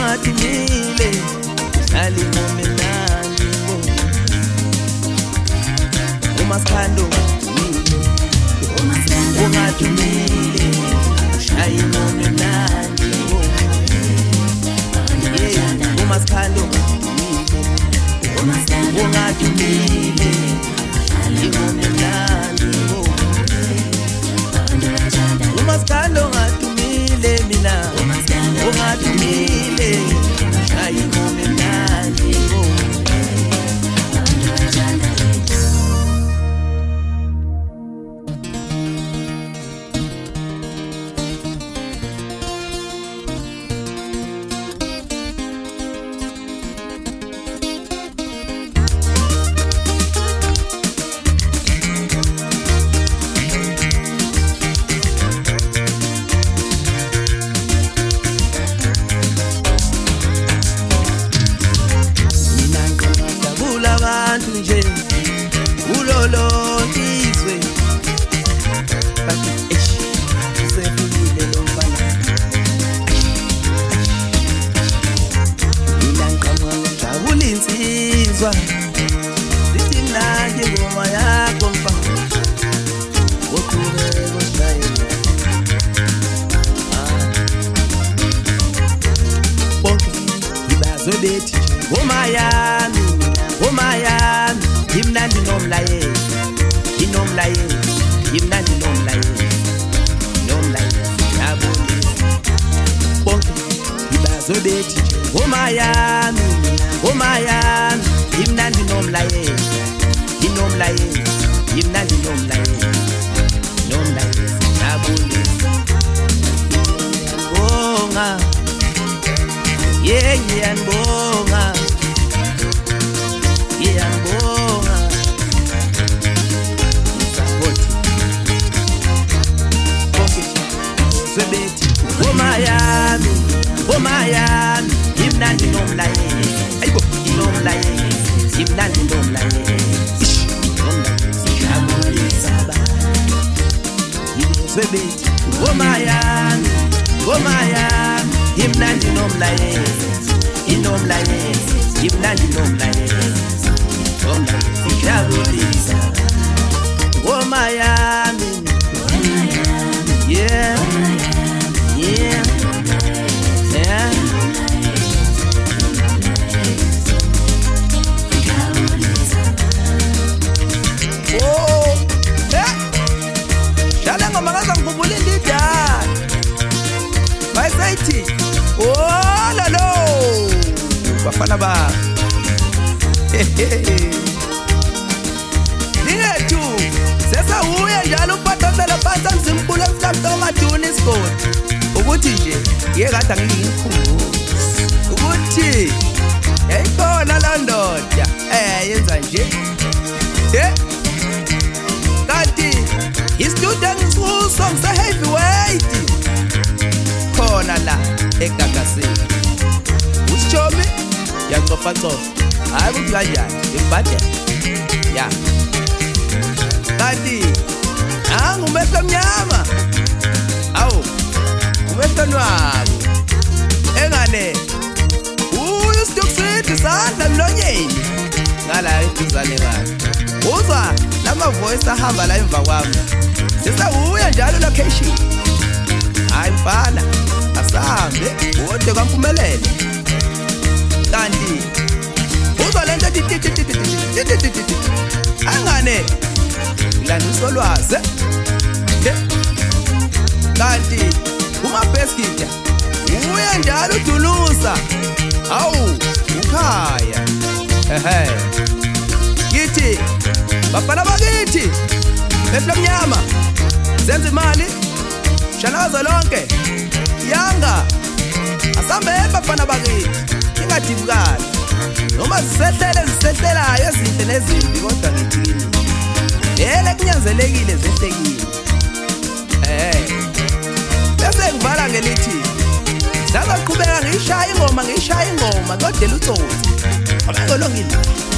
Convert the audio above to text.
ungadumile dlala ingoma emnandi uMaskando ungadumile shaya ingoma emnandi uMaskando ungadumile ingoma emnandi uMaskando ungadumile mina ungadumile shaya ingoma emnandi nje ulolotizwe bathi sefile lo mfana ilanqama ngijabula insizwa lithi mnandi ngoma yakho mfana woqhubeka ushaye bonke ibazwe bethi ngoma yami imnandi nomlayezi imnandi nomlayezi yabonisa bonke ibazwe bethi ngoma yami imnandi nomlayezi imnandi nomlayezi yabonisa ngiyabonga ngiyabonga Ngoma yami imnandi nomlayezi ayibo nomlayezi imnandi nomlayezi yabonisa ba yizwebethi ngoma yami imnandi nomlayezi imnandi nomlayezi yabonisa ngoma yami yeah oh la lo bafana ba Ningethu sesa uya njalo uphathela phansi mzimkhulu emhlabeni Tony Scott ukuthi nje yekade angikukhumbula ukuthi yayikhona la ndoda yenza nje kanti i-student song sa heavyweight khona la eGagasini uSchomi yancofa hayi ukuthi kanjani imbadela ya kanti angumehlo mnyama awu umehlo wabo engane uyu Stuxid sandla mlonyeni ngala eduzane kahle uzwa lama voice ahamba la emva kwami sisa uya njalo location hayi mfana asambe wode kwampumelele kanti uzwa lento angane ilandisolwaze kanti uma beskita uya njalo udulusa awu ukhaya kithi bafana bakithi eflamnyama senze imali shalaza lonke yanga asambe bafana bakithi ingadibukala noma zisehlelayo ezinhle nezimbi kodwa ngithini yele kunyanzelekile zehlekile bese ngivala ngelithi sizaqhubeka ngishaya ingoma kodwa elutsotsi abangolongile